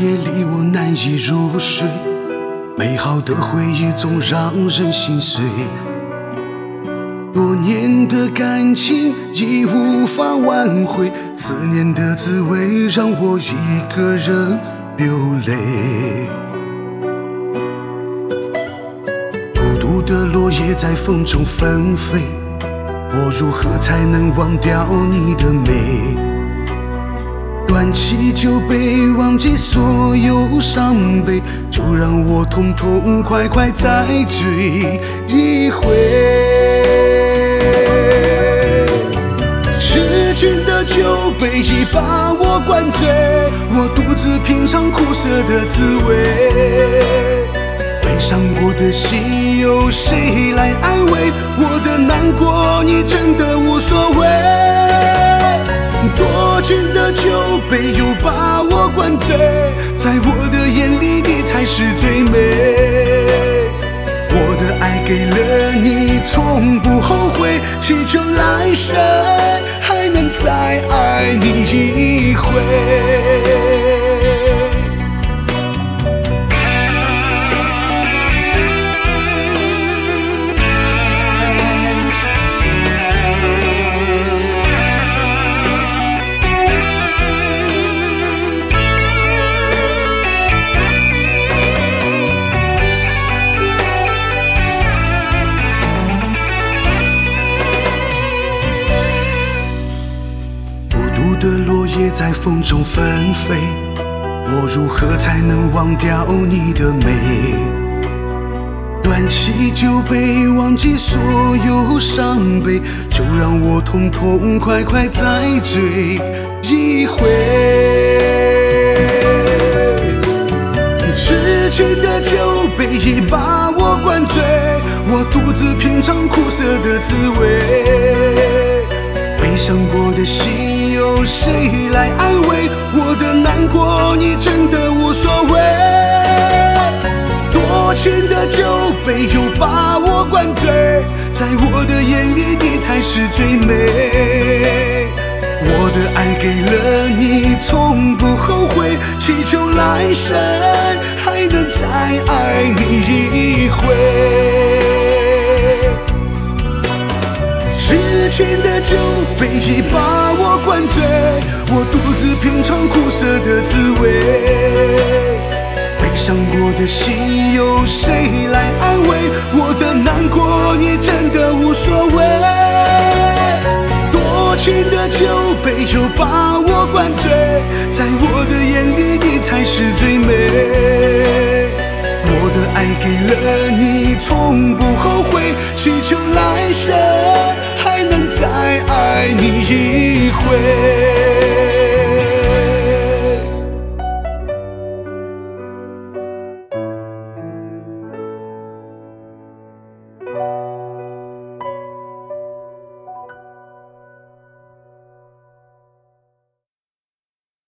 夜里我难以入睡，美好的回忆总让人心碎。多年的感情已无法挽回，思念的滋味让我一个人流泪。孤独的落叶在风中纷飞，我如何才能忘掉你的美？端起酒杯，忘记所有伤悲，就让我痛痛快快再醉一回。痴情的酒杯已把我灌醉，我独自品尝苦涩的滋味。悲伤过的心有谁来安慰？我的难过你真的无所谓。多情的酒杯又把我灌醉，在我的眼里你才是最美。我的爱给了你，从不后悔，祈求来生还能再爱你一回。的落叶在风中纷飞，我如何才能忘掉你的美？端起酒杯，忘记所有伤悲，就让我痛痛快快再醉一回。痴情的酒杯已把我灌醉，我独自品尝苦涩的滋味。悲伤过的心有谁来安慰？我的难过你真的无所谓。多情的酒杯又把我灌醉，在我的眼里你才是最美。我的爱给了你，从不后悔，祈求来生还能再爱你一回。痴情的酒杯已把我灌醉，我独自品尝苦涩的滋味。悲伤过的心有谁来安慰？我的难过你真的无所谓。多情的酒杯又把我灌醉，在我的眼里你才是最美。我的爱给了你，从不后悔，祈求来生还能再爱你一回。